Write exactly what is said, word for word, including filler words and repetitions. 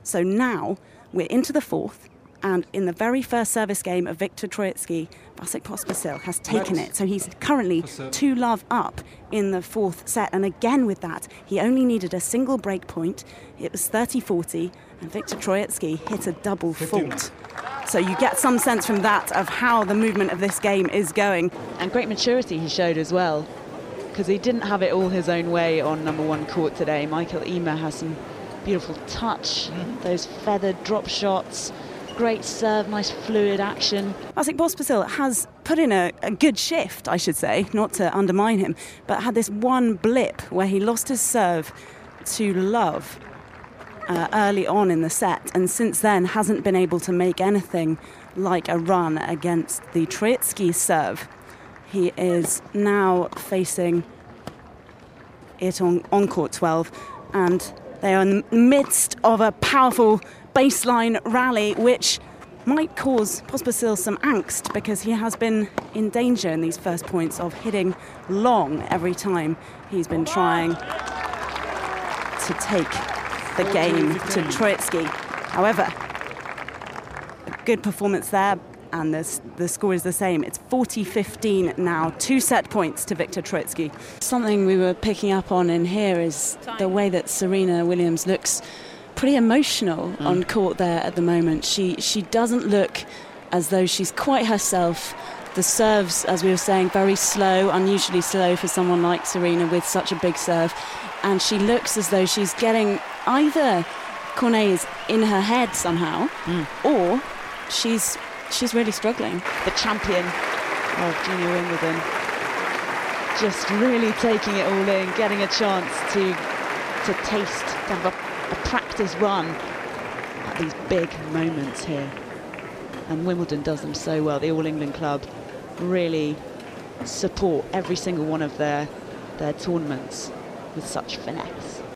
So now we're into the fourth, and in the very first service game of Viktor Troicki, Vasek Pospisil has taken it. So he's currently two love up in the fourth set. And again with that, he only needed a single break point. It was thirty forty, and Viktor Troicki hit a double fault. So you get some sense from that of how the movement of this game is going. And great maturity he showed as well, because he didn't have it all his own way on number one court today. Michael Ymer has some beautiful touch, mm. those feathered drop shots, great serve, nice fluid action. Vasek Pospisil has put in a, a good shift, I should say, not to undermine him, but had this one blip where he lost his serve to love uh, early on in the set, and since then hasn't been able to make anything like a run against the Troicki serve. He is now facing it on, on court twelve, and they are in the midst of a powerful baseline rally, which might cause Pospisil some angst, because he has been in danger in these first points of hitting long every time he's been trying to take the game to Troicki. However, a good performance there, and the, the score is the same. It's forty fifteen now, two set points to Viktor Troicki. Something we were picking up on in here is the way that Serena Williams looks pretty emotional mm. on court there at the moment. She she doesn't look as though she's quite herself. The serves, as we were saying, very slow, unusually slow for someone like Serena with such a big serve. And she looks as though she's getting either Cornet is in her head somehow, mm. or she's she's really struggling. The champion of Junior Wimbledon, just really taking it all in, getting a chance to to taste, to have a, a practice run at these big moments here. And Wimbledon does them so well. The All England Club really support every single one of their their tournaments with such finesse.